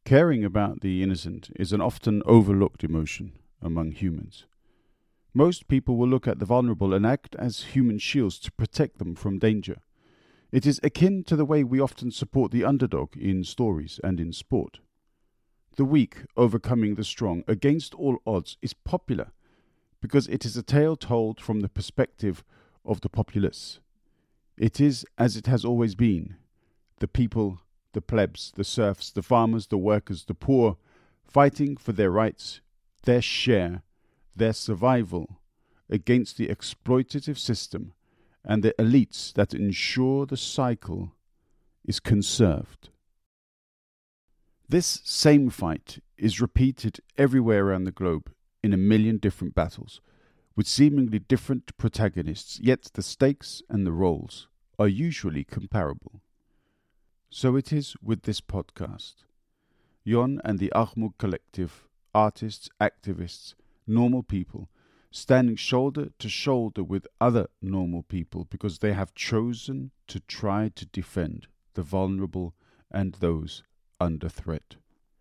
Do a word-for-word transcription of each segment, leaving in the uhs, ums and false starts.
Caring about the innocent is an often overlooked emotion among humans. Most people will look at the vulnerable and act as human shields to protect them from danger. It is akin to the way we often support the underdog in stories and in sport. The weak overcoming the strong against all odds is popular because it is a tale told from the perspective of the populace. It is as it has always been: the people, the plebs, the serfs, the farmers, the workers, the poor, fighting for their rights, their share, their survival against the exploitative system and the elites that ensure the cycle is conserved. This same fight is repeated everywhere around the globe in a million different battles, with seemingly different protagonists, yet the stakes and the roles are usually comparable. So it is with this podcast. Yon and the Archmug Collective, artists, activists, normal people, standing shoulder to shoulder with other normal people because they have chosen to try to defend the vulnerable and those under threat.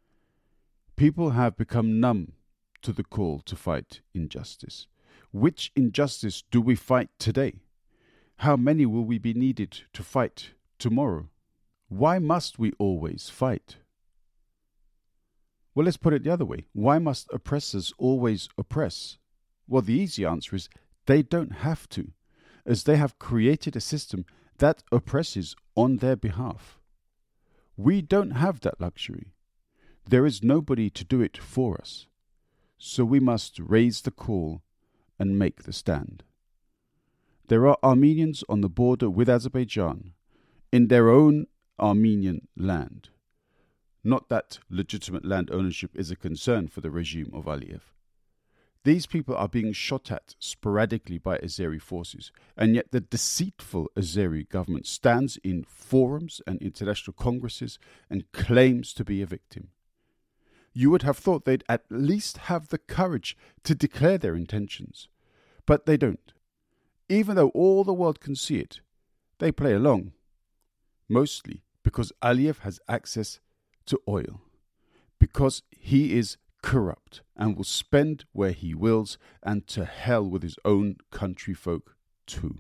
People have become numb to the call to fight injustice. Which injustice do we fight today? How many will we be needed to fight tomorrow? Why must we always fight? Well, let's put it the other way. Why must oppressors always oppress? Well, the easy answer is they don't have to, as they have created a system that oppresses on their behalf. We don't have that luxury. There is nobody to do it for us. So we must raise the call and make the stand. There are Armenians on the border with Azerbaijan, in their own Armenian land. Not that legitimate land ownership is a concern for the regime of Aliyev. These people are being shot at sporadically by Azeri forces, and yet the deceitful Azeri government stands in forums and international congresses and claims to be a victim. You would have thought they'd at least have the courage to declare their intentions, but they don't. Even though all the world can see it, they play along, mostly because Aliyev has access to oil, because he is corrupt and will spend where he wills, and to hell with his own country folk too.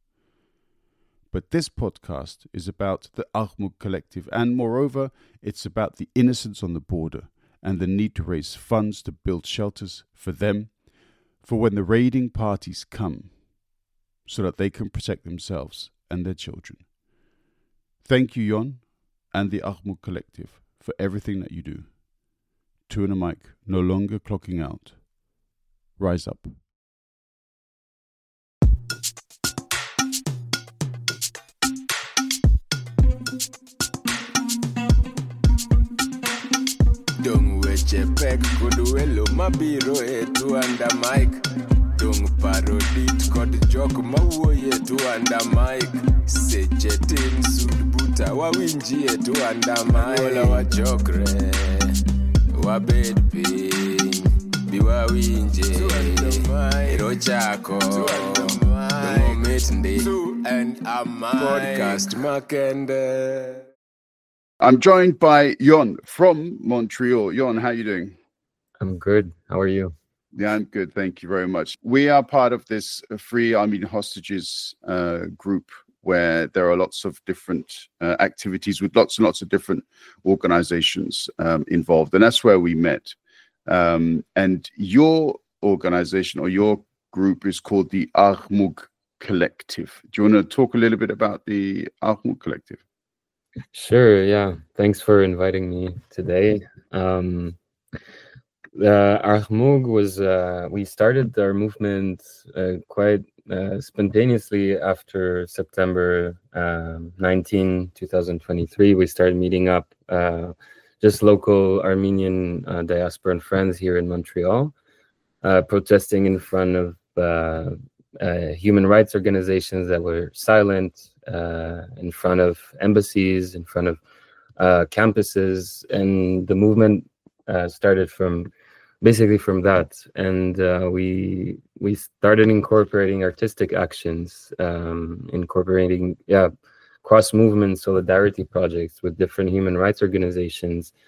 But this podcast is about the Archmug Collective, and moreover, it's about the innocents on the border and the need to raise funds to build shelters for them, for when the raiding parties come, so that they can protect themselves and their children. Thank you, Yon, and the Archmug Collective for everything that you do. Two in a mic, no longer clocking out. Rise up. Dung weche pek kuduelo mabiro etu under mic. Dung parodit kod jok mawuoye etu under mic. Seche tin sud buta wawinji etu under mic. Ola wachokre wabed piny biwawinje ero chako dumomit ndi and a podcast makende. I'm joined by Yon from Montreal. Yon, how are you doing? I'm good. How are you? Yeah, I'm good. Thank you very much. We are part of this Free Armenian Hostages uh, group, where there are lots of different uh, activities with lots and lots of different organizations um, involved. And that's where we met. Um, and your organization or your group is called the Archmug Collective. Do you want to talk a little bit about the Archmug Collective? Sure, yeah. Thanks for inviting me today. Um, the Archmug was, uh, we started our movement uh, quite Uh, spontaneously after September um, nineteenth, twenty twenty-three. We started meeting up, uh, just local Armenian uh, diaspora and friends here in Montreal, uh, protesting in front of uh, uh, human rights organizations that were silent, uh, in front of embassies, in front of uh, campuses, and the movement uh, started from basically from that, and uh, we we started incorporating artistic actions, um, incorporating yeah cross movement solidarity projects with different human rights organizations,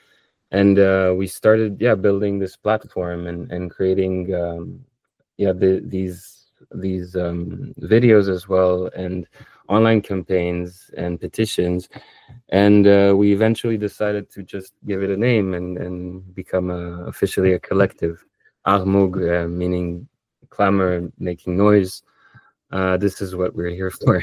and uh, we started yeah building this platform and and creating um, yeah the, these these um, videos as well, and online campaigns and petitions, and uh, we eventually decided to just give it a name and and become a, officially a collective. Armoug, uh, meaning clamor, making noise. Uh, this is what we're here for.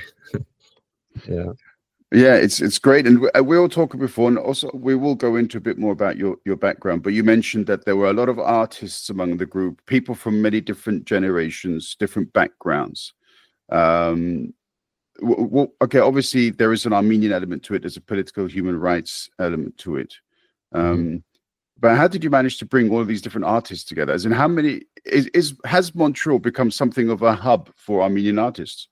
Yeah. Yeah, it's it's great, and we, we all talked before, and also we will go into a bit more about your your background. But you mentioned that there were a lot of artists among the group, people from many different generations, different backgrounds. Um, w- w- okay, obviously there is an Armenian element to it. There's a political human rights element to it. Um, Mhm. But how did you manage to bring all of these different artists together? As in, how many is, is has Montreal become something of a hub for Armenian artists?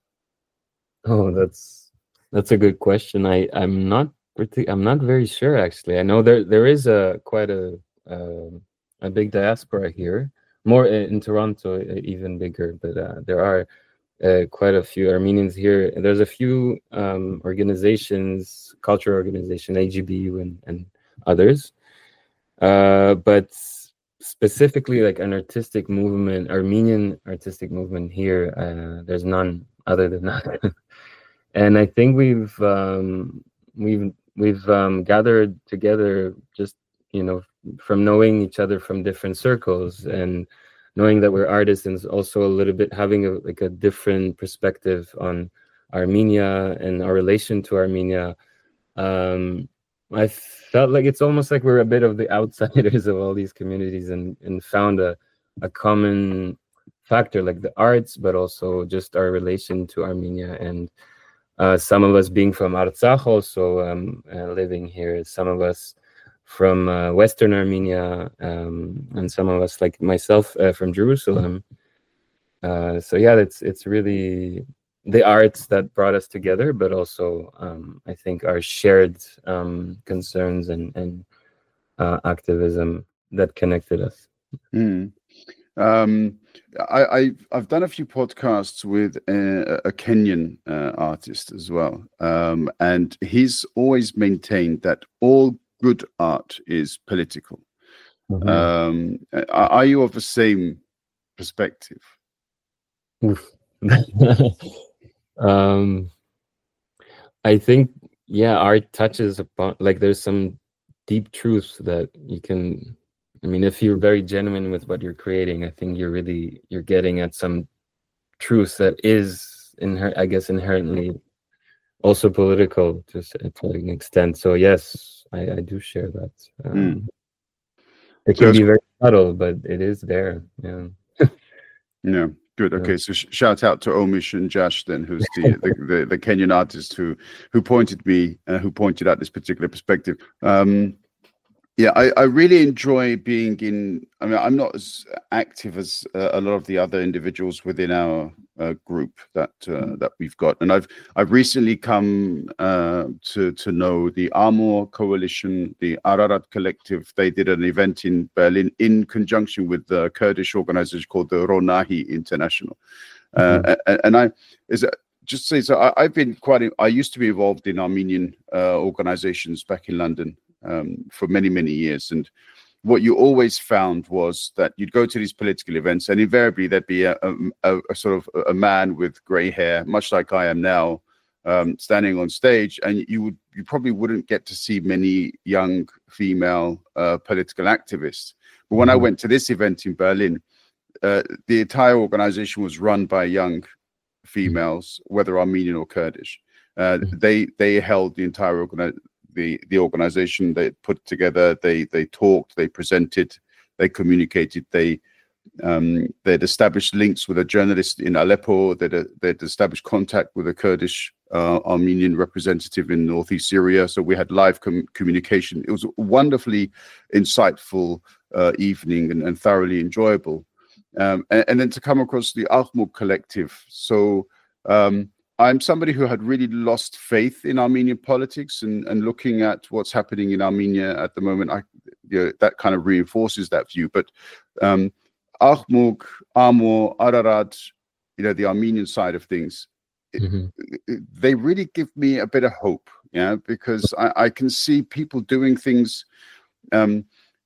Oh, that's that's a good question. I I'm not partic- I'm not very sure actually. I know there there is a quite a uh, a big diaspora here, more in, in Toronto, uh, even bigger. But uh, there are uh, quite a few Armenians here. And there's a few um, organizations, cultural organization, A G B U, and and others. Uh, but specifically, like an artistic movement, Armenian artistic movement here, uh, there's none other than that. And I think we've um, we've we've um, gathered together just you know from knowing each other from different circles and knowing that we're artists, and also a little bit having a like a different perspective on Armenia and our relation to Armenia. Um, I felt like it's almost like we're a bit of the outsiders of all these communities, and and found a a common factor like the arts, but also just our relation to Armenia. And uh, some of us being from Artsakh, also um, uh, living here, some of us from uh, Western Armenia, um, and some of us like myself uh, from Jerusalem. Uh, so yeah, it's it's really the arts that brought us together, but also um, I think our shared um, concerns and and uh, activism that connected us. Mm. Um, I, I I've done a few podcasts with a, a Kenyan uh, artist as well, um, and he's always maintained that all good art is political. Mhm. Um, are, are you of the same perspective? um, I think yeah, art touches upon like there's some deep truths that you can. I mean, if you're very genuine with what you're creating, I think you're really you're getting at some truth that is inher- I guess inherently also political to, to an extent. So yes, I, I do share that. Um, Mm. It So can it's- be very subtle, but it is there. Yeah. Yeah, good. Okay, so sh- shout out to Omish and Josh then, who's the the, the, the Kenyan artist who who pointed me uh, who pointed out this particular perspective. Um, yeah, I, I really enjoy being in. I mean, I'm not as active as uh, a lot of the other individuals within our uh, group that uh, that we've got, and I've I've recently come uh, to to know the Amor Coalition, the Ararat Collective. They did an event in Berlin in conjunction with the Kurdish organization called the Ronahi International, Mhm. uh, and, and I is. Just say so. I, I've been quite. I used to be involved in Armenian uh, organizations back in London um, for many, many years, and what you always found was that you'd go to these political events, and invariably there'd be a, a, a sort of a man with grey hair, much like I am now, um, standing on stage, and you would you probably wouldn't get to see many young female uh, political activists. But when I Mhm. went to this event in Berlin, uh, the entire organization was run by young females, whether Armenian or Kurdish. Uh, Mhm. they they held the entire organi- the the organization. They put together. They they talked. They presented. They communicated. They um, they'd established links with a journalist in Aleppo. They'd they'd established contact with a Kurdish uh, Armenian representative in northeast Syria. So we had live com- communication. It was a wonderfully insightful uh, evening and, and thoroughly enjoyable. Um, and, and then to come across the Armoug Collective. So um, I'm somebody who had really lost faith in Armenian politics, and, and looking at what's happening in Armenia at the moment, I, you know, that kind of reinforces that view. But um, Armoug, Amor, Ararat, you know, the Armenian side of things, Mhm. it, they really give me a bit of hope, yeah, because I, I can see people doing things. Um,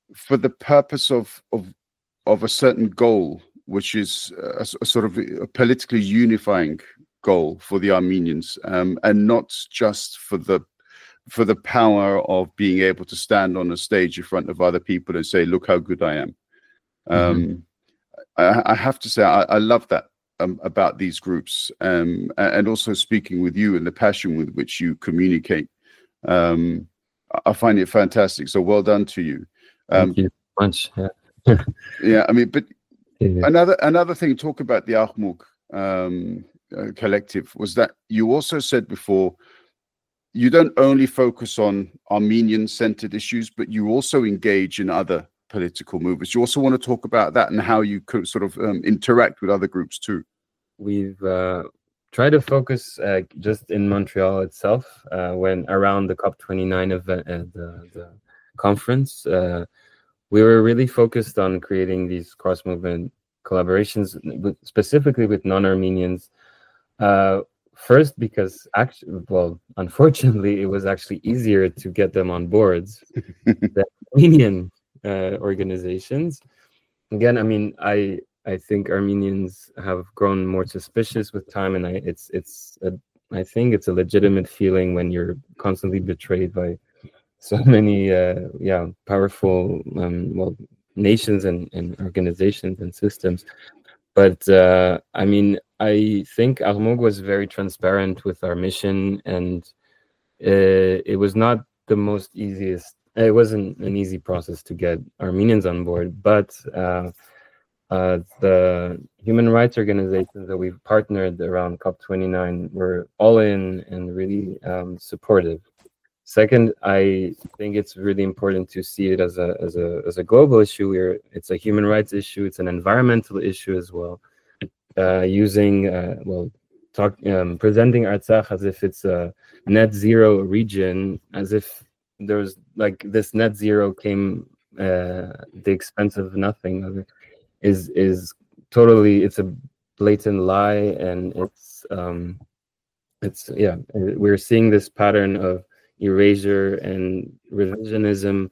for the purpose of of of a certain goal, which is a, a sort of a politically unifying goal for the Armenians, um, and not just for the for the power of being able to stand on a stage in front of other people and say, "Look how good I am." Um, mm-hmm. I, I have to say, I, I love that um, about these groups, um, and also speaking with you and the passion with which you communicate. Um, I find it fantastic. So well done to you. Um, Thank you so much. Yeah, yeah. I mean, but yeah. another another thing. Talk about the Arhmug um, uh, collective. Was that you also said before? You don't only focus on Armenian-centered issues, but you also engage in other political movements. You also want to talk about that and how you could sort of um, interact with other groups too. We've uh, tried to focus uh, just in Montreal itself uh, when around the COP twenty-nine event, uh, the, the conference. Uh, we were really focused on creating these cross-movement collaborations, with, specifically with non-Armenians. Uh, First, because actually, well, unfortunately, it was actually easier to get them on boards than Armenian uh, organizations. Again, I mean, I I think Armenians have grown more suspicious with time, and I it's it's a, I think it's a legitimate feeling when you're constantly betrayed by so many uh, yeah powerful um, well nations and, and organizations and systems. But uh, I mean, I think Arhmug was very transparent with our mission, and uh, it was not the most easiest. It wasn't an easy process to get Armenians on board, but uh, uh, the human rights organizations that we've partnered around COP twenty-nine were all in and really um, supportive. Second, I think it's really important to see it as a as a as a global issue. Where it's a human rights issue, it's an environmental issue as well. Uh, using uh, well, talk um, presenting Artsakh as if it's a net zero region, as if there's like this net zero came uh, at the expense of nothing. Is is totally it's a blatant lie, and it's um, it's yeah we're seeing this pattern of erasure and revisionism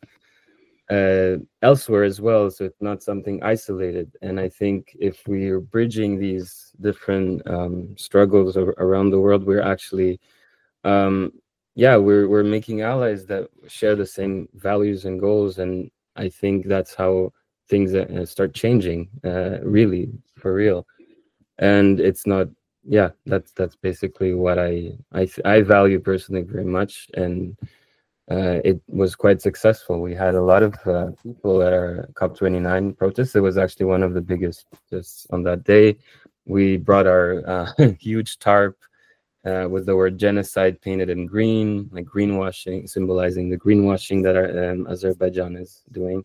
uh, elsewhere as well, so it's not something isolated. And I think if we're bridging these different um, struggles around the world, we're actually, um, yeah, we're we're making allies that share the same values and goals. And I think that's how things uh, start changing, uh, really, for real. And it's not, yeah, that's that's basically what I I I value personally very much, and uh, it was quite successful. We had a lot of uh, people at our COP twenty-nine protests. It was actually one of the biggest just on that day. We brought our uh, huge tarp uh, with the word genocide painted in green, like greenwashing, symbolizing the greenwashing that our, um, Azerbaijan is doing.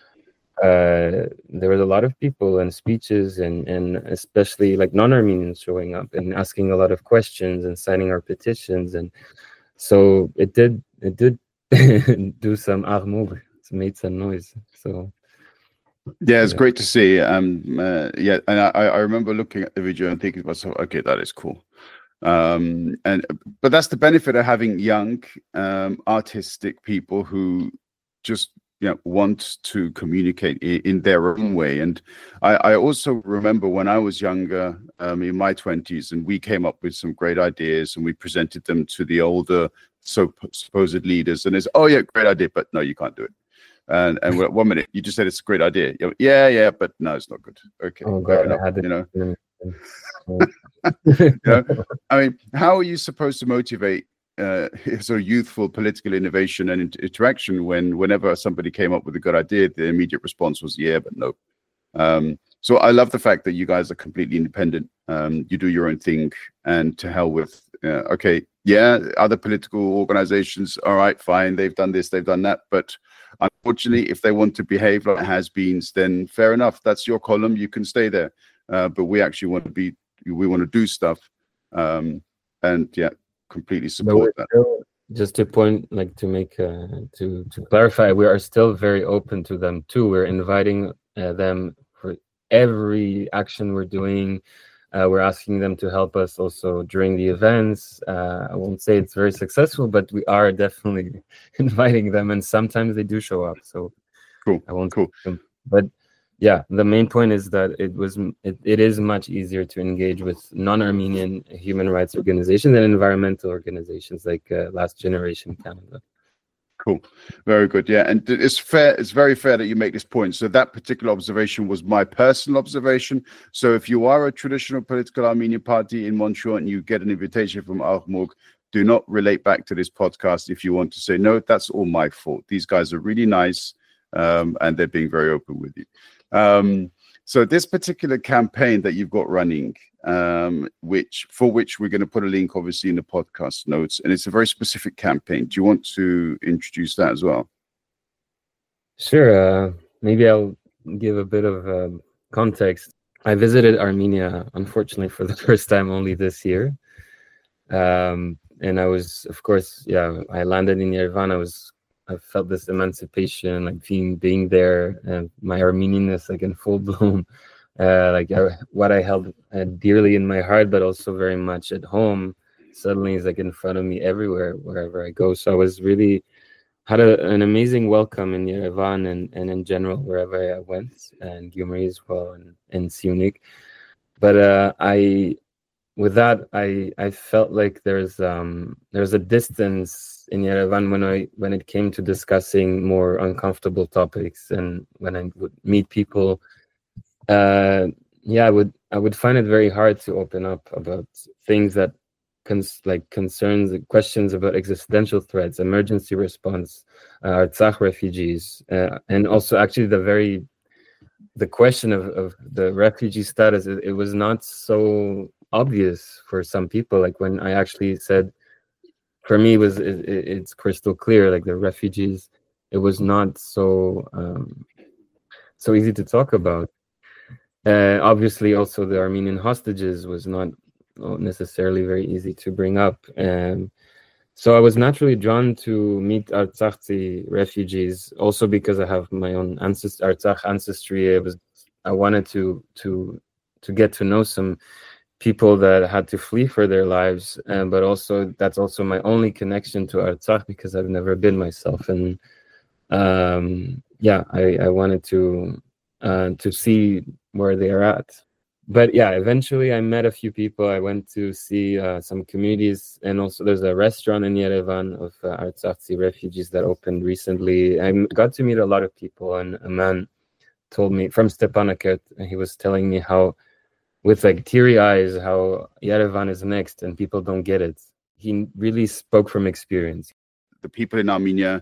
Uh, there was a lot of people and speeches, and and especially like non-Armenians showing up and asking a lot of questions and signing our petitions, and so it did it did do some Arhmug. It's made some noise. So yeah, it's yeah. great to see. Um, uh, yeah, and I I remember looking at the video and thinking to myself, okay, that is cool. Um, and but that's the benefit of having young, um, artistic people who just you know, want to communicate in their own way. And I, I also remember when I was younger, um, in my twenties, and we came up with some great ideas and we presented them to the older so supposed leaders. And it's, oh yeah, great idea, but no, you can't do it. And and one minute, you just said it's a great idea. You know, yeah, yeah, but no, it's not good. Okay, oh, God, enough, I had you know. you know. I mean, how are you supposed to motivate Uh, sort of youthful political innovation and inter interaction when whenever somebody came up with a good idea, the immediate response was yeah, but no. Um, so I love the fact that you guys are completely independent. Um, you do your own thing, and to hell with, uh, okay, yeah, other political organizations, all right, fine, they've done this, they've done that. But unfortunately, if they want to behave like has-beens, then fair enough, that's your column, you can stay there. Uh, but we actually want to be, we want to do stuff. Um, and yeah, completely support that. Still, just to point, like to make, uh, to to clarify, we are still very open to them too. We're inviting uh, them for every action we're doing. Uh, we're asking them to help us also during the events. Uh, I won't say it's very successful, but we are definitely inviting them, and sometimes they do show up. So Cool. I won't. Cool. But yeah, the main point is that it was it, it is much easier to engage with non-Armenian human rights organizations and environmental organizations like uh, Last Generation Canada. Cool. Very good. Yeah. And it's fair. It's very fair that you make this point. So that particular observation was my personal observation. So if you are a traditional political Armenian party in Montreal and you get an invitation from Arkhmog, do not relate back to this podcast if you want to say, no, that's all my fault. These guys are really nice um, and they're being very open with you. Um, so this particular campaign that you've got running, um, which for which we're going to put a link, obviously, in the podcast notes, and it's a very specific campaign. Do you want to introduce that as well? Sure. Uh, maybe I'll give a bit of uh, context. I visited Armenia, unfortunately, for the first time only this year. Um, and I was, of course, yeah, I landed in Yerevan. I was, I felt this emancipation, like being being there, and my Armenianness, like in full bloom, uh, like I, what I held uh, dearly in my heart, but also very much at home, suddenly is like in front of me everywhere, wherever I go. So I was really had a, an amazing welcome in Yerevan and, and in general wherever I went, and Gyumri as well, and and Syunik. But uh, I. With that, I, I felt like there's um there's a distance in Yerevan when I when it came to discussing more uncomfortable topics, and when I would meet people, uh yeah I would I would find it very hard to open up about things that cons like concerns questions about existential threats, emergency response, uh, Artsakh refugees, uh, and also actually the very the question of, of the refugee status. It, it was not so obvious for some people. Like when I actually said, for me, it was it, it's crystal clear. Like the refugees, it was not so um, so easy to talk about. Uh, obviously, also the Armenian hostages was not necessarily very easy to bring up. Um, so I was naturally drawn to meet Artsakhi refugees, also because I have my own ancest Artsakh ancestry. I was I wanted to to to get to know some people that had to flee for their lives, and but also that's also my only connection to Artsakh, because I've never been myself, and um, yeah, I, I wanted to uh, to see where they are at. But yeah, eventually I met a few people. I went to see uh, some communities, and also there's a restaurant in Yerevan of uh, Artsakhi refugees that opened recently. I got to meet a lot of people, and a man told me from Stepanakert, and he was telling me how, with like teary eyes, how Yerevan is next and people don't get it. He really spoke from experience. The people in Armenia,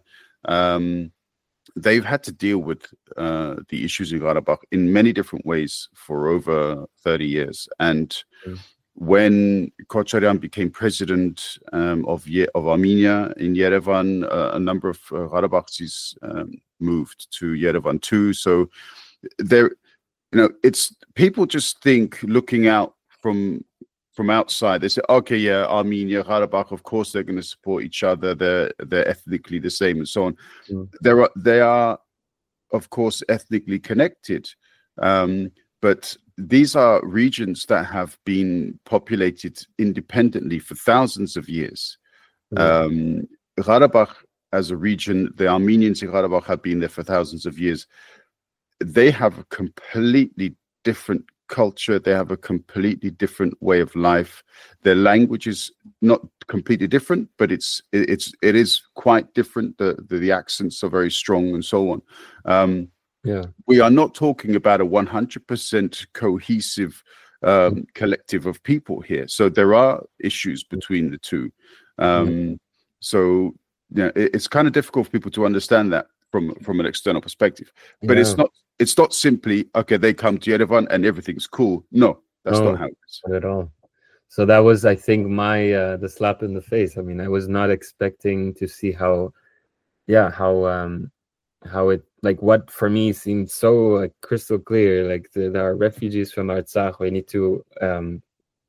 um, they've had to deal with uh, the issues in Karabakh in many different ways for over thirty years. And mm. when Kocharian became president um, of Ye of Armenia in Yerevan, uh, a number of uh, Karabakhis um, moved to Yerevan too. So there, you know, it's people just think, looking out from from outside, they say, okay, yeah, Armenia, Karabakh, of course they're going to support each other. They're they're ethnically the same and so on. Mm. There are they are, of course, ethnically connected, um, but these are regions that have been populated independently for thousands of years. Mm. Um, Karabakh, as a region, the Armenians in Karabakh have been there for thousands of years. They have a completely different culture. They have a completely different way of life. Their language is not completely different, but it's it's it is quite different. The the, the accents are very strong and so on. Um, yeah, we are not talking about a one hundred percent cohesive um, collective of people here. So there are issues between the two. Um, mm-hmm. So yeah, it, it's kind of difficult for people to understand that from from an external perspective. But yeah. it's not. It's not simply, okay, they come to Yerevan and everything's cool. No, that's no, not how it is. Not at all. So that was, I think, my, uh, the slap in the face. I mean, I was not expecting to see how, yeah, how, um, how it, like what for me seemed so like, crystal clear, like the, there are refugees from Artsakh. We need to, um,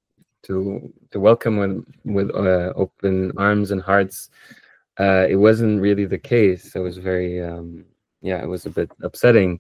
to, to welcome with, with uh, open arms and hearts. Uh, it wasn't really the case. It was very, um, yeah, it was a bit upsetting.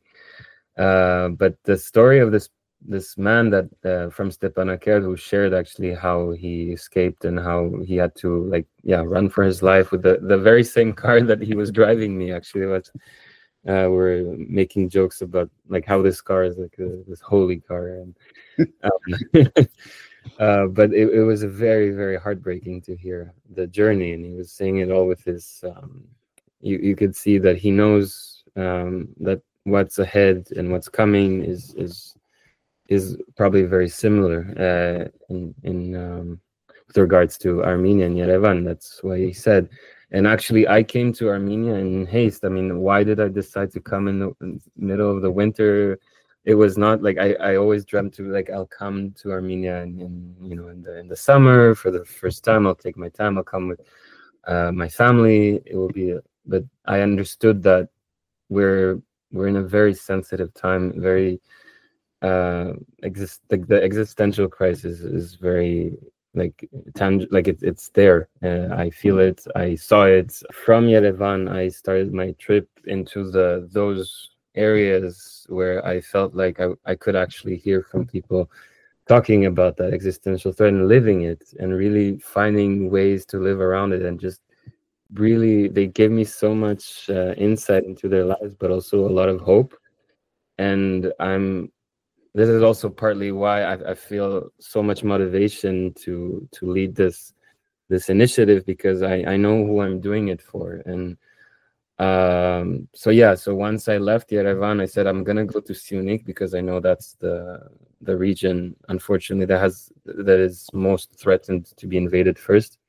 Uh, but the story of this this man that uh, from Stepanakert, who shared actually how he escaped and how he had to like yeah run for his life with the the very same car that he was driving me. Actually, was Uh, we're making jokes about like how this car is like a, this holy car, and um, uh, but it, it was a very very heartbreaking to hear the journey, and he was saying it all with his. Um, you you could see that he knows um, that what's ahead and what's coming is is is probably very similar uh, in in um, with regards to Armenia and Yerevan. That's why he said. And actually, I came to Armenia in haste. I mean, why did I decide to come in the, in the middle of the winter? It was not like I, I always dreamt to like I'll come to Armenia and, and you know in the in the summer for the first time. I'll take my time. I'll come with uh, my family. It will be. A, but I understood that we're we're in a very sensitive time. Very uh, exist like the existential crisis is very. Like tang- like it, it's there. Uh, I feel it. I saw it from Yerevan. I started my trip into the those areas where I felt like I, I could actually hear from people talking about that existential threat and living it, and really finding ways to live around it. And just really, they gave me so much uh, insight into their lives, but also a lot of hope. And I'm. This is also partly why I, I feel so much motivation to to lead this this initiative, because I, I know who I'm doing it for. And um, so yeah, so once I left Yerevan, I said I'm gonna go to Syunik because I know that's the the region, unfortunately, that has that is most threatened to be invaded first.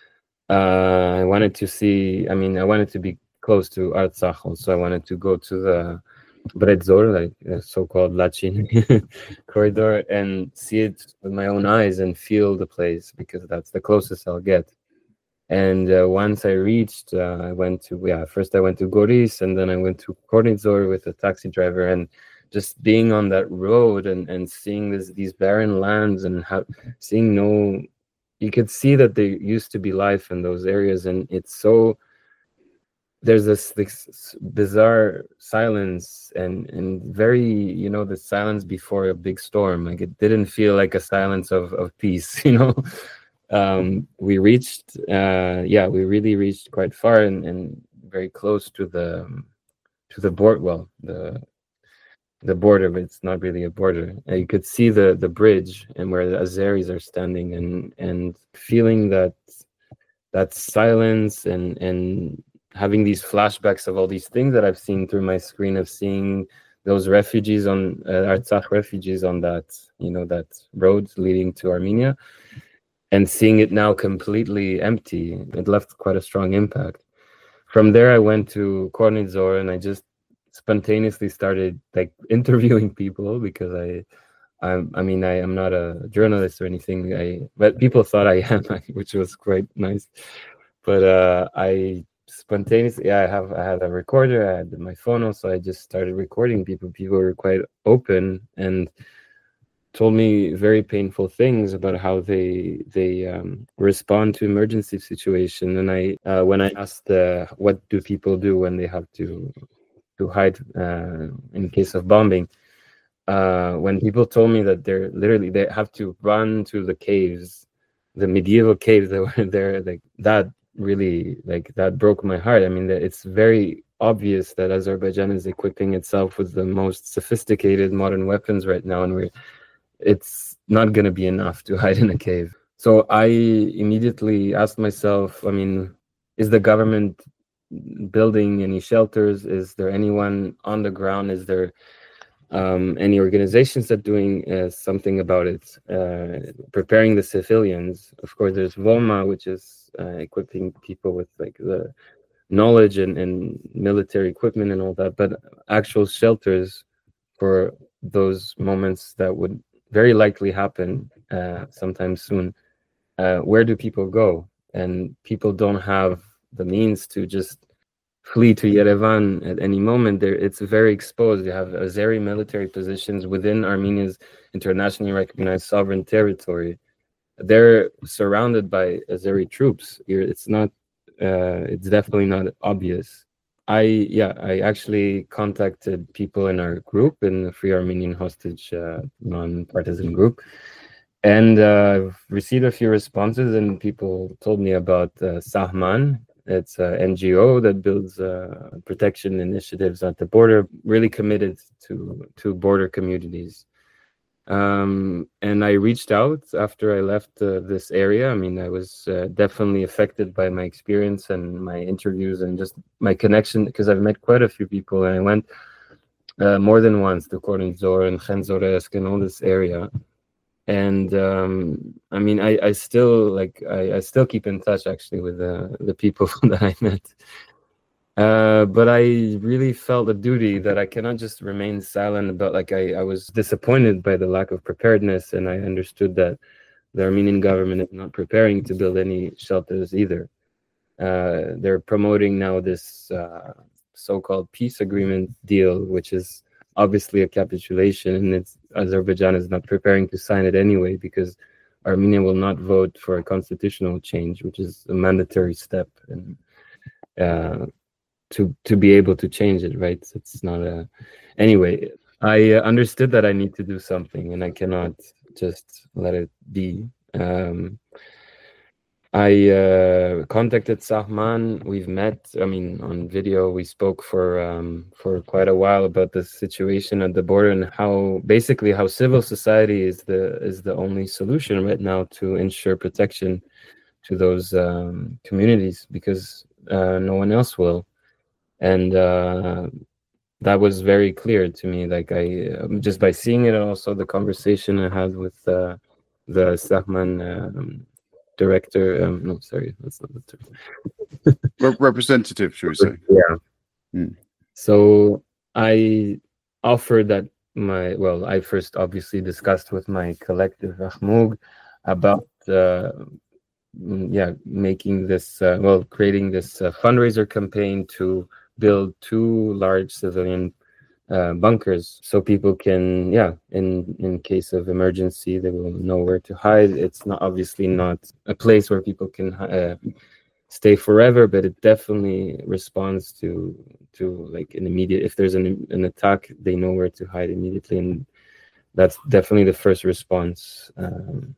Uh, I wanted to see. I mean, I wanted to be close to Artsakh, so I wanted to go to the Bredzor, like a so-called Lachin corridor, and see it with my own eyes and feel the place, because that's the closest I'll get. And uh, once I reached, uh, I went to, yeah, first I went to Goris, and then I went to Kornizor with a taxi driver, and just being on that road and, and seeing this, these barren lands and how, seeing no, you could see that there used to be life in those areas, and it's so, there's this, this bizarre silence and and very, you know, the silence before a big storm. Like it didn't feel like a silence of, of peace, you know. Um, we reached, uh, yeah, we really reached quite far and, and very close to the to the border. Well, the the border, but it's not really a border. Uh, you could see the the bridge and where the Azeris are standing, and and feeling that that silence and and having these flashbacks of all these things that I've seen through my screen, of seeing those refugees on uh, Artsakh refugees on that, you know, that road leading to Armenia, and seeing it now completely empty. It left quite a strong impact. From there, I went to Kornizor, and I just spontaneously started like interviewing people, because I, I, I mean, I am not a journalist or anything. I, but people thought I am, which was quite nice. But uh, I. Spontaneously, yeah, I have I had a recorder, I had my phone, so I just started recording people. People were quite open and told me very painful things about how they they um, respond to emergency situation. And I, uh, when I asked, uh, what do people do when they have to to hide uh, in case of bombing, uh, when people told me that they're literally they have to run to the caves, the medieval caves that were there, like that. Really, like that broke my heart. I mean, it's very obvious that Azerbaijan is equipping itself with the most sophisticated modern weapons right now, and we're it's not going to be enough to hide in a cave. So I immediately asked myself, I mean, is the government building any shelters? Is there anyone on the ground? Is there um, any organizations that doing uh, something about it, uh, preparing the civilians? Of course, there's Voma, which is Uh, equipping people with like the knowledge and, and military equipment and all that, but actual shelters for those moments that would very likely happen uh, sometime soon. Uh, where do people go? And people don't have the means to just flee to Yerevan at any moment. There, it's very exposed. You have Azeri military positions within Armenia's internationally recognized sovereign territory. They're surrounded by Azeri troops. It's not, uh, it's definitely not obvious. I, yeah, I actually contacted people in our group, in the Free Armenian Hostage uh, non-partisan group, and uh, I've received a few responses, and people told me about uh, Sahman, It's an N G O that builds uh, protection initiatives at the border, really committed to to border communities. Um, and I reached out after I left uh, this area. I mean, I was uh, definitely affected by my experience and my interviews and just my connection, because I've met quite a few people, and I went uh, more than once to Koren Zor and Chen Zoresk and all this area. And um, I mean, I, I still like I, I still keep in touch actually with the the people that I met. Uh, but I really felt a duty that I cannot just remain silent about. Like I, I was disappointed by the lack of preparedness, and I understood that the Armenian government is not preparing to build any shelters either. Uh, they're promoting now this uh, so-called peace agreement deal, which is obviously a capitulation, and it's Azerbaijan is not preparing to sign it anyway because Armenia will not vote for a constitutional change, which is a mandatory step. And uh, to to be able to change it, right? It's not a anyway. I uh, understood that I need to do something, and I cannot just let it be. Um, I uh, contacted Sahman. We've met. I mean, on video, we spoke for um, for quite a while about the situation at the border and how basically how civil society is the is the only solution right now to ensure protection to those um, communities, because uh, no one else will. And uh, that was very clear to me. Like I, um, just by seeing it, and also the conversation I had with uh, the Sahman um, director. Um, no, sorry, that's not the term. Re- representative, should we say? Yeah. Mm. So I offered that my well, I first obviously discussed with my collective Ahmoug about. Uh, yeah, making this uh, well, creating this uh, fundraiser campaign to build two large civilian uh, bunkers so people can, yeah, in in case of emergency, they will know where to hide. It's not obviously not a place where people can uh, stay forever, but it definitely responds to to like an immediate, if there's an an attack, they know where to hide immediately, and that's definitely the first response. Um,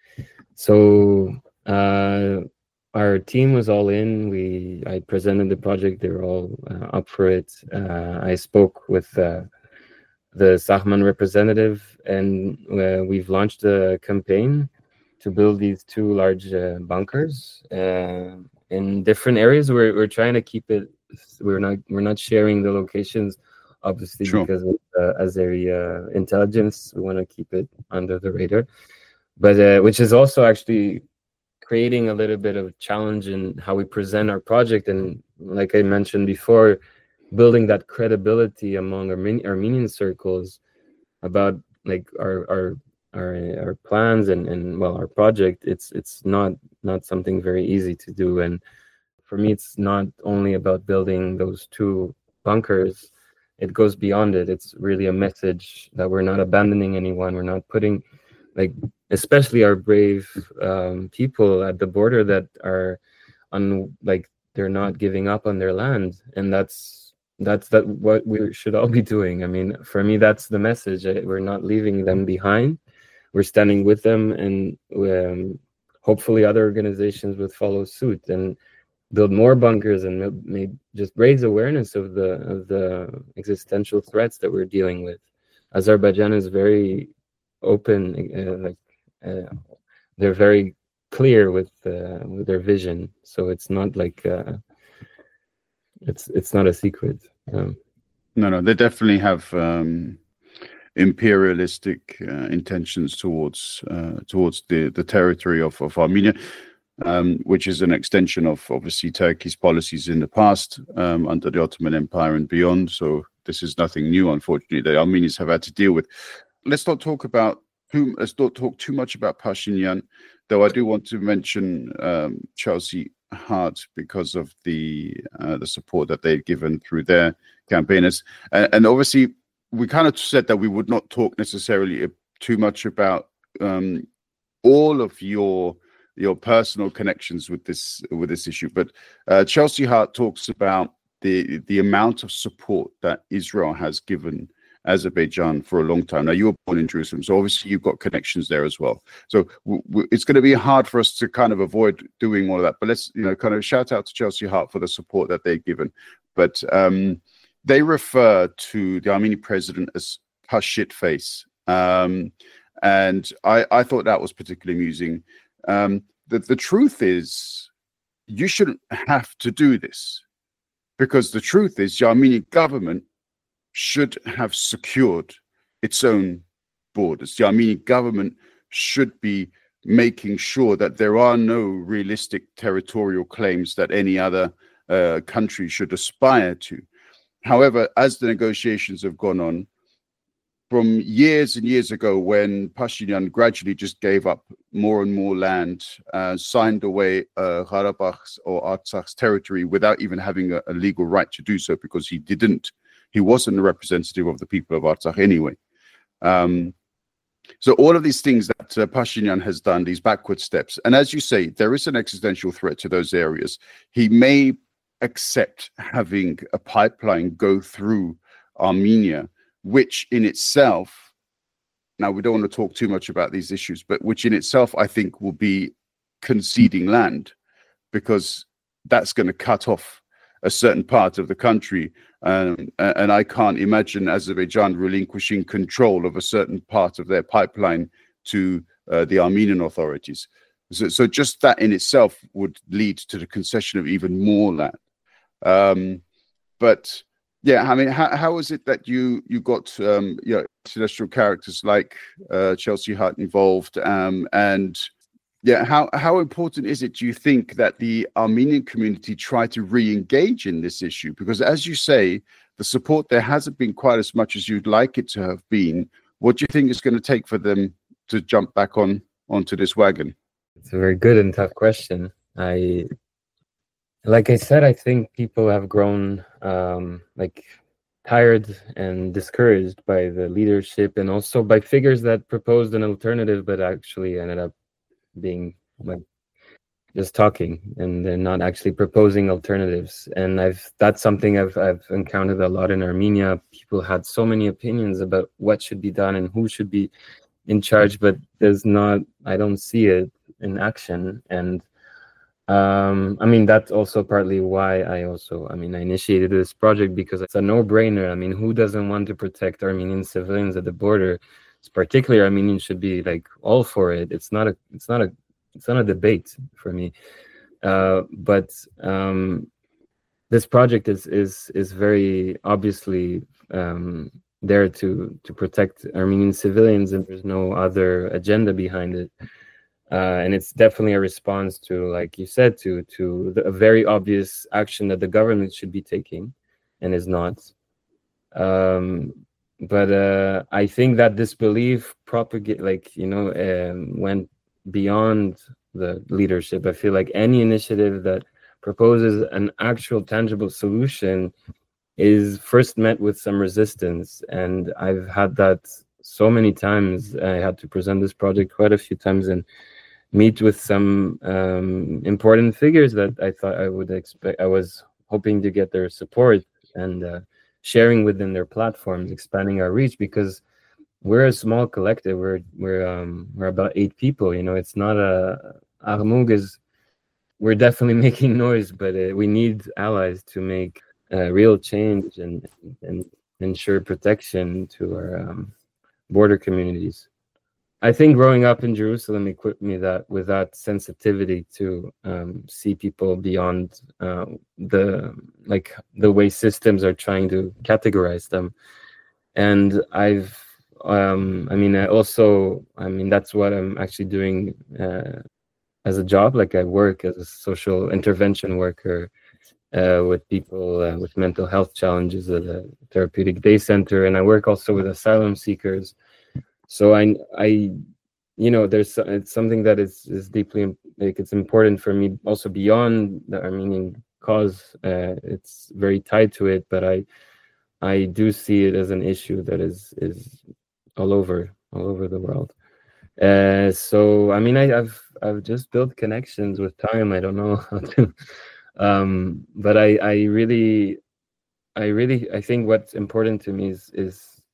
so. Uh, our team was all in. We I presented the project. They were all uh, up for it. Uh, I spoke with uh, the Sahman representative, and uh, we've launched a campaign to build these two large uh, bunkers uh, in different areas. We're we're trying to keep it. We're not we're not sharing the locations, obviously, sure. because of uh, Azeri uh, intelligence. We want to keep it under the radar, but uh, which is also actually creating a little bit of challenge in how we present our project, and like I mentioned before, building that credibility among Armen- Armenian circles about like our our our, our plans and, and well our project. It's it's not not something very easy to do, and for me, it's not only about building those two bunkers. It goes beyond it. It's really a message that we're not abandoning anyone. We're not putting like. Especially our brave um, people at the border that are on, like they're not giving up on their land, and that's that's that what we should all be doing. I mean, for me, that's the message. We're not leaving them behind. We're standing with them, and um, hopefully other organizations would follow suit and build more bunkers and maybe just raise awareness of the of the existential threats that we're dealing with. Azerbaijan is very open, uh, like. Uh, they're very clear with, uh, with their vision, so it's not like uh, it's it's not a secret. Um, no, no, they definitely have um, imperialistic uh, intentions towards uh, towards the, the territory of, of Armenia, um, which is an extension of obviously Turkey's policies in the past um, under the Ottoman Empire and beyond. So this is nothing new, unfortunately, that Armenians have had to deal with. Let's not talk about. Who, let's not talk too much about Pashinyan, though I do want to mention um, Chelsea Hart because of the uh, the support that they've given through their campaigners. And, and obviously, we kind of said that we would not talk necessarily too much about um, all of your your personal connections with this with this issue. But uh, Chelsea Hart talks about the the amount of support that Israel has given Azerbaijan for a long time. Now, you were born in Jerusalem, so obviously you've got connections there as well. So w- w- it's going to be hard for us to kind of avoid doing all of that. But let's, you know, kind of shout out to Chelsea Hart for the support that they've given. But um, they refer to the Armenian president as Pashit face. Um, and I, I thought that was particularly amusing. Um, the, the truth is, you shouldn't have to do this, because the truth is the Armenian government should have secured its own borders. The Armenian government should be making sure that there are no realistic territorial claims that any other uh, country should aspire to. However, as the negotiations have gone on, from years and years ago, when Pashinyan gradually just gave up more and more land, uh, signed away uh, Karabakh's or Artsak's territory without even having a, a legal right to do so, because he didn't, he wasn't a representative of the people of Artsakh anyway. Um, so all of these things that uh, Pashinyan has done, these backward steps, and as you say, there is an existential threat to those areas. He may accept having a pipeline go through Armenia, which in itself, now we don't want to talk too much about these issues, but which in itself I think will be conceding land, because that's going to cut off a certain part of the country. Um, and I can't imagine Azerbaijan relinquishing control of a certain part of their pipeline to uh, the Armenian authorities. So, so just that in itself would lead to the concession of even more land. Um, but yeah, I mean, how how is it that you you got um, you know, international characters like uh, Chelsea Hart involved, um, and yeah, how how important is it, do you think, that the Armenian community try to re-engage in this issue? Because as you say, the support there hasn't been quite as much as you'd like it to have been. What do you think it's going to take for them to jump back on onto this wagon? It's a very good and tough question. I. Like I said, I think people have grown um, like tired and discouraged by the leadership, and also by figures that proposed an alternative but actually ended up being like just talking and then not actually proposing alternatives. And I've that's something I've I've encountered a lot in Armenia. People had so many opinions about what should be done and who should be in charge, but there's not. I don't see it in action. And Um, I mean, that's also partly why I also, I mean, I initiated this project, because it's a no-brainer. I mean, who doesn't want to protect Armenian civilians at the border? It's particularly Armenians should be like all for it. It's not a, it's not a, it's not a debate for me. Uh, but um, this project is is is very obviously um, there to to protect Armenian civilians, and there's no other agenda behind it. Uh, and it's definitely a response to, like you said, to to the, a very obvious action that the government should be taking, and is not. Um, but uh, I think that this belief propagate, like you know, um, went beyond the leadership. I feel like any initiative that proposes an actual tangible solution is first met with some resistance, and I've had that so many times. I had to present this project quite a few times and meet with some um, important figures that I thought I would expect. I was hoping to get their support, and uh, sharing within their platforms, expanding our reach, because we're a small collective. We're we're um, we're about eight people. You know, it's not a Armug is. We're definitely making noise, but uh, we need allies to make uh, real change and and ensure protection to our um, border communities. I think growing up in Jerusalem equipped me that with that sensitivity to um, see people beyond uh, the like the way systems are trying to categorize them. And I've, um, I mean, I also, I mean, that's what I'm actually doing uh, as a job. Like I work as a social intervention worker uh, with people uh, with mental health challenges at a therapeutic day center, and I work also with asylum seekers. So I, I, you know, there's it's something that is is deeply like it's important for me also beyond the Armenian cause. Uh, it's very tied to it, but I, I do see it as an issue that is is all over all over the world. Uh, so I mean, I, I've I've just built connections with time. I don't know how to, um, but I I really, I really I think what's important to me is is.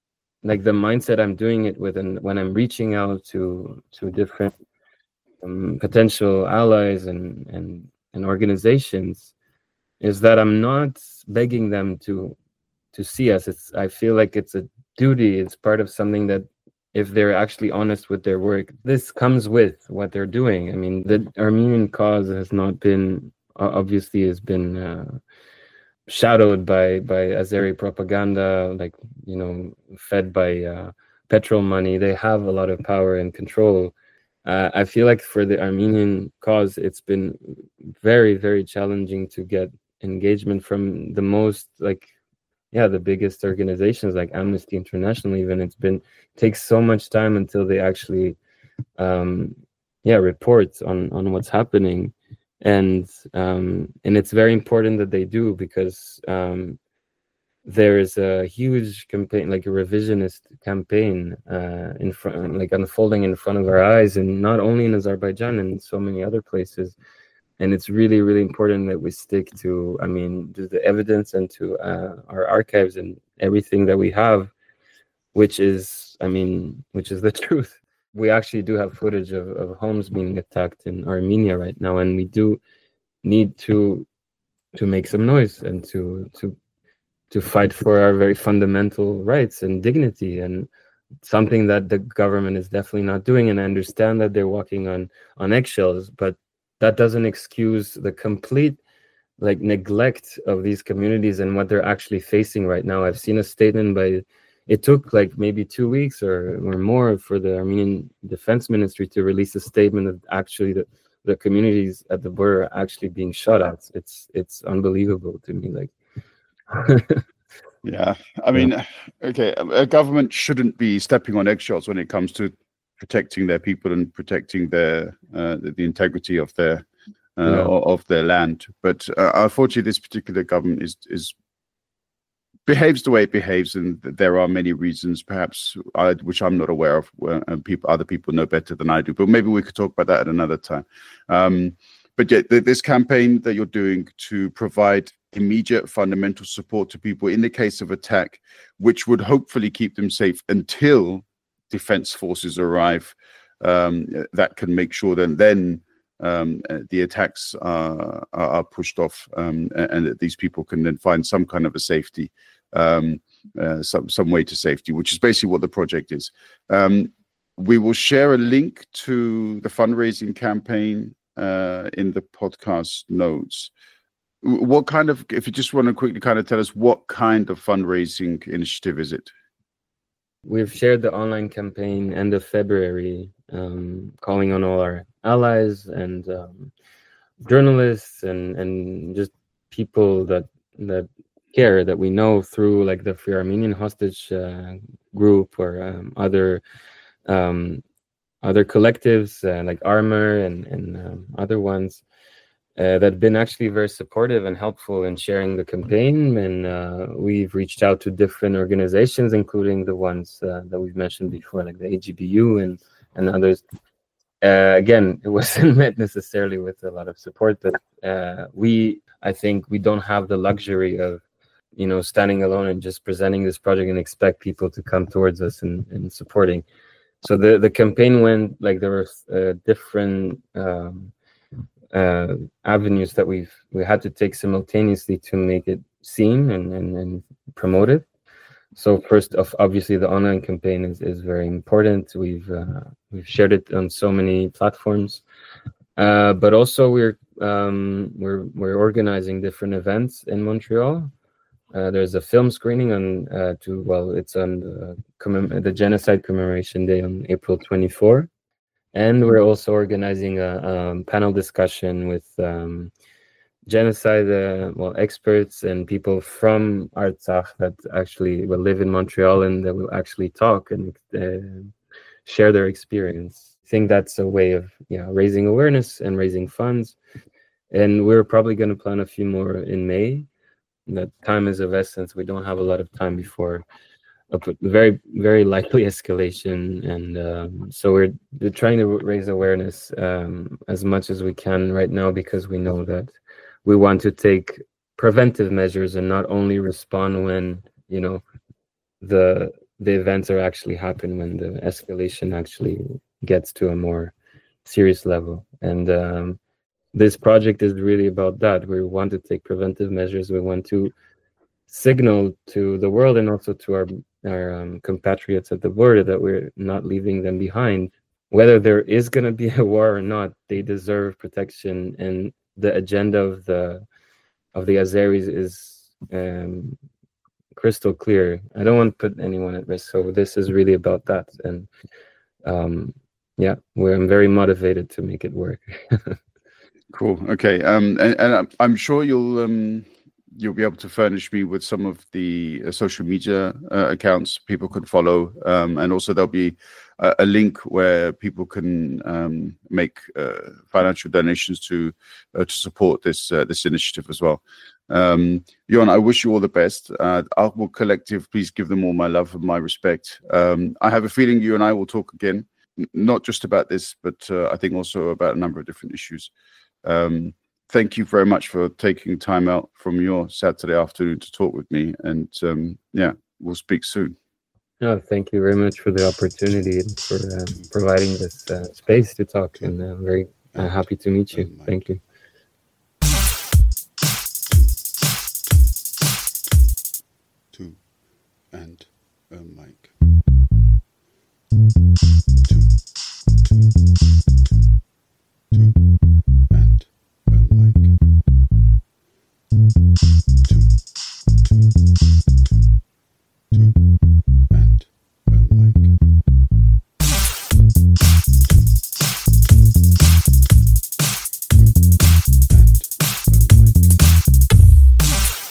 like the mindset I'm doing it with, and when I'm reaching out to to different um, potential allies and and and organizations, is that I'm not begging them to to see us. It's I feel like it's a duty. It's part of something that, if they're actually honest with their work, this comes with what they're doing. I mean, the Armenian cause has not been, obviously has been uh, shadowed by by Azeri propaganda, like, you know, fed by uh, petrol money. They have a lot of power and control. Uh, I feel like for the Armenian cause, it's been very, very challenging to get engagement from the most, like, yeah, the biggest organizations like Amnesty International. Even it's been takes so much time until they actually, um, yeah, report on on what's happening, and um, and it's very important that they do, because um, there is a huge campaign, like a revisionist campaign, uh, in front, like unfolding in front of our eyes, and not only in Azerbaijan, and so many other places. And it's really, really important that we stick to, I mean, to the evidence and to uh, our archives and everything that we have, which is, I mean, which is the truth. We actually do have footage of, of homes being attacked in Armenia right now, and we do need to to make some noise and to to to fight for our very fundamental rights and dignity, and something that the government is definitely not doing. And I understand that they're walking on on eggshells, but that doesn't excuse the complete, like, neglect of these communities and what they're actually facing right now. I've seen a statement by, it took like maybe two weeks or, or more for the Armenian Defense Ministry to release a statement of actually the, the communities at the border are actually being shot at. It's it's unbelievable to me. Like, yeah, I mean, yeah. Okay, a government shouldn't be stepping on eggshells when it comes to protecting their people and protecting their uh, the, the integrity of their uh, yeah. of their land. But uh, unfortunately, this particular government is is behaves the way it behaves, and there are many reasons, perhaps I, which I'm not aware of. Uh, and people, other people know better than I do. But maybe we could talk about that at another time. Um, but yeah, th- this campaign that you're doing to provide immediate fundamental support to people in the case of attack, which would hopefully keep them safe until defense forces arrive, um, that can make sure that then um, the attacks are, are pushed off, um, and that these people can then find some kind of a safety, um, uh, some some way to safety, which is basically what the project is. Um, we will share a link to the fundraising campaign uh, in the podcast notes. What kind of, if you just want to quickly kind of tell us, what kind of fundraising initiative is it? We've shared the online campaign end of February, um, calling on all our allies and um, journalists and, and just people that that care, that we know through like the Free Armenian Hostage uh, group or um, other um, other collectives uh, like Armor and, and um, other ones. Uh, that have been actually very supportive and helpful in sharing the campaign. And uh, we've reached out to different organizations, including the ones uh, that we've mentioned before, like the A G B U and, and others. Uh, again, it wasn't met necessarily with a lot of support, but uh, we, I think we don't have the luxury of, you know, standing alone and just presenting this project and expect people to come towards us and, and supporting. So the, the campaign went, like there were uh, different um, Uh, avenues that we've we had to take simultaneously to make it seen and, and, and promote it. So first off, obviously the online campaign is, is very important. We've uh, we've shared it on so many platforms, uh, but also we're um, we're we're organizing different events in Montreal. Uh, there's a film screening on uh, to well, it's on the, commem- the Genocide Commemoration Day on April twenty-fourth. And we're also organizing a um, panel discussion with um, genocide uh, well experts and people from Artsakh that actually will live in Montreal and that will actually talk and uh, share their experience. I think that's a way of yeah raising awareness and raising funds. And we're probably going to plan a few more in May. That time is of essence. We don't have a lot of time before a very, very likely escalation, and um, so we're, we're trying to raise awareness um, as much as we can right now, because we know that we want to take preventive measures and not only respond when, you know, the the events are actually happen, when the escalation actually gets to a more serious level. And um, this project is really about that. We want to take preventive measures. We want to signal to the world and also to our our um, compatriots at the border that we're not leaving them behind. Whether there is going to be a war or not, they deserve protection, and the agenda of the of the Azeris is um, crystal clear. I don't want to put anyone at risk, so this is really about that. And um, yeah, we're I'm very motivated to make it work. Cool. Okay. Um, and, and I'm- I'm sure you'll um, you'll be able to furnish me with some of the uh, social media uh, accounts people could follow, um, and also there'll be a, a link where people can um, make uh, financial donations to uh, to support this uh, this initiative as well. Um, Jon, I wish you all the best. Uh, Archmog Collective, please give them all my love and my respect. Um, I have a feeling you and I will talk again, n- not just about this, but uh, I think also about a number of different issues. Um, thank you very much for taking time out from your Saturday afternoon to talk with me. And um, yeah, we'll speak soon. No, thank you very much for the opportunity and for uh, providing this uh, space to talk. And I'm very uh, happy to meet you. Thank you. Two and a mic.